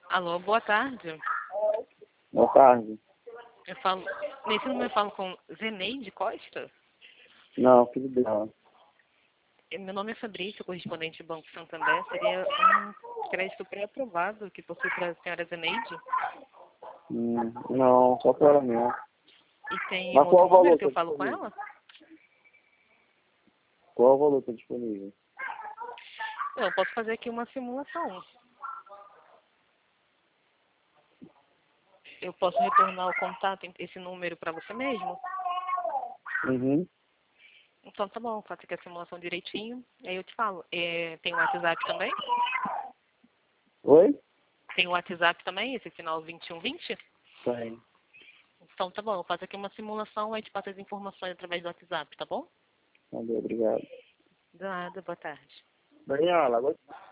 Alô, boa tarde. Boa tarde. Eu falo, nesse número eu falo com Zeneide Costa. Não, filho dela. Meu nome é Fabrício, correspondente do Banco Santander. Seria um crédito pré-aprovado que possui para a senhora Zeneide. Não, só para ela mesmo. E tem Mas um qual outro o valor número que que eu tá falo com disponível? ela? Qual o valor que está disponível? Eu posso fazer aqui uma simulação. Eu posso retornar o contato, esse número para você mesmo? Uhum. Então tá bom, faço aqui a simulação direitinho. Aí eu te falo. Tem o WhatsApp também? Oi? Tem o WhatsApp também, esse final 2120? Tem. Então tá bom, eu faço aqui uma simulação, aí te passo as informações através do WhatsApp, tá bom? Valeu, obrigado. Nada, boa tarde. Daniela, agora